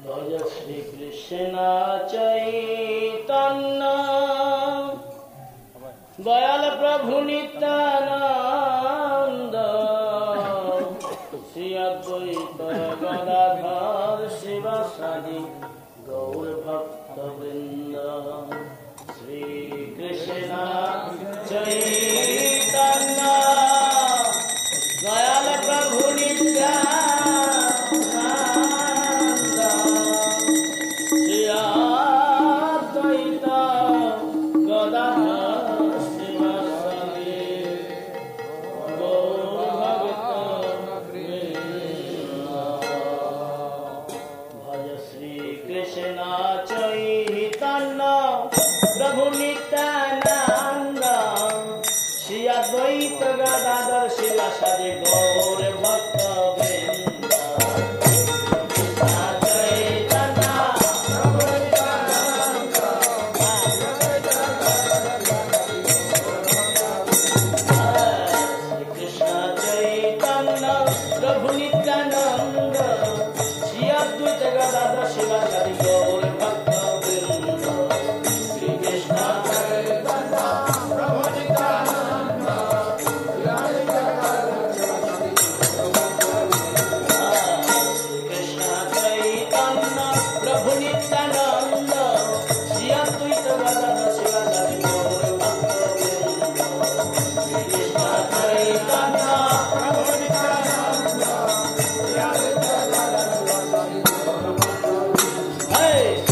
भज श्री कृष्ण चैतन्य दयाल प्रभु नित्यानंद श्री अद्वैत गदाधर शिवासादि गौर भक्त वृंद श्री कृष्ण चैतन्य दयाल प्रभु नित्यानंद श्री अद्वैत गदाधर शिवासादि गौर भक्त वृंद भज श्री कृष्ण चैतन्य प्रभु नित्यानंद श्री अद्वैत गदाधर शिवासादि गौर भक्त वृंद कृष्ण चैतन्य प्रभु नित्यानंद श्री अद्वैत गदाधर शिवासादि गौर भक्त वृंद श्री कृष्ण चैतन्य प्रभु नित्यानंद कृष्ण चैतन्य प्रभु नित्यानंद श्री अद्वैत गदाधर शिवासादि गौर भक्त वृंद श्री कृष्ण चैतन्य प्रभु नित्यानंद हे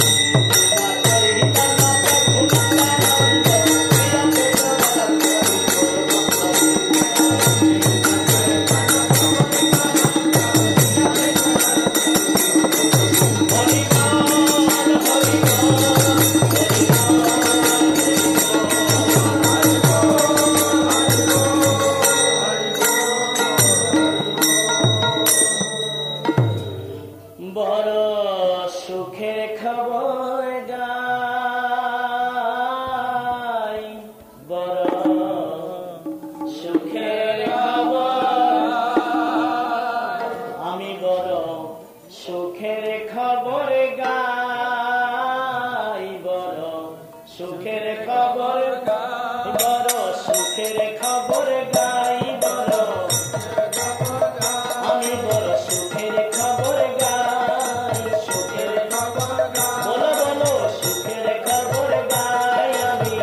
বড় সুখের খবর গাই বড় সুখের খবর আমি বড় সুখের খবর গাই বড় সুখের খবর বড় সুখের খবর গাই বড় আমি বড় সুখের খবর গাই সুখের খবর বলো বলো সুখের খবর গাই আমি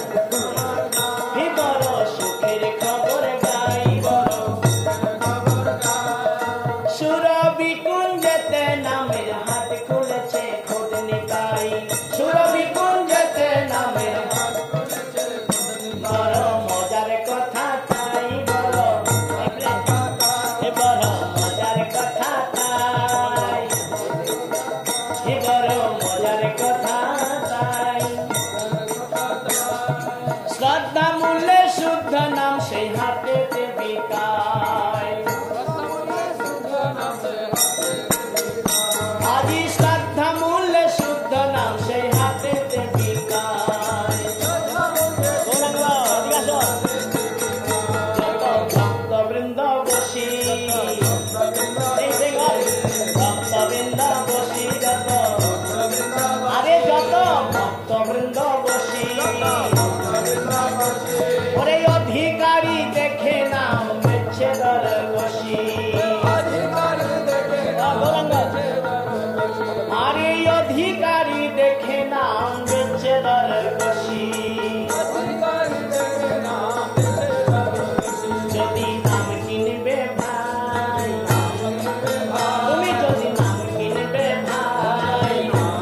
বড় সুখের খবর গাই বড় সুরভি কুঞ্জতে নামের হাত খুলেছে খোঁজ নিতাই সুরভি কুঞ্জতে নামের হাত খুলেছে বড় মজার কথা তাই বড় বড় মজার কথা তাই বড় মজার কথা তাই শ্রদ্ধা মূল্যে শুদ্ধ নাম সেই হাতেতে বিকায় আজি শ্রদ্ধা মূল্যে শুদ্ধ নাম সেই হাতেতে বিকায় ভক্ত বৃন্দ বসি ভক্ত বৃন্দ বসি যত আরে যত ভক্ত বৃন্দ বসি ওরে অধিকারী দেখে নাম বিচ্ছেদর বসি আরে অধিকারী দেখে নাম বিচ্ছেদর বসি যদি নাম কিনবে ভাই তুমি যদি নাম কিনবে ভাই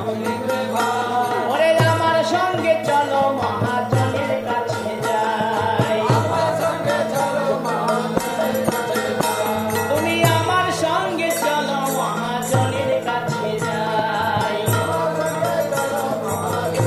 ওরে আমার সঙ্গে চলো মহাজনের কাছে যাই তুমি আমার সঙ্গে চলো মহাজনের কাছে যাই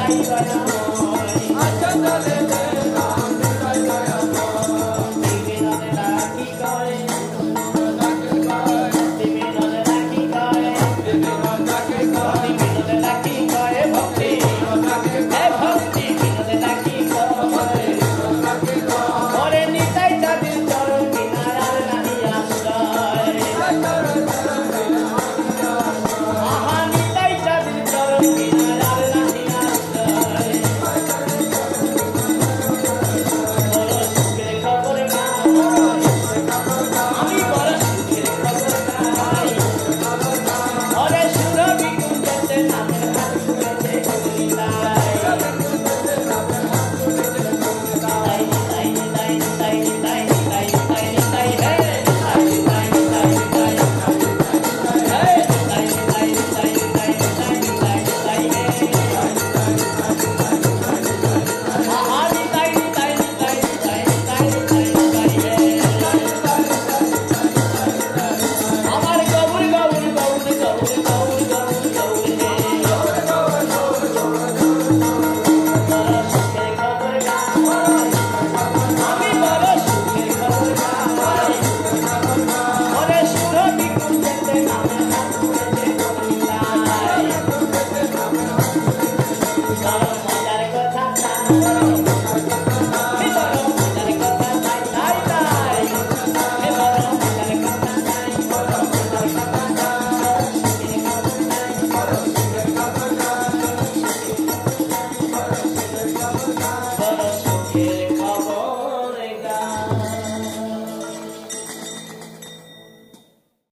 Mother,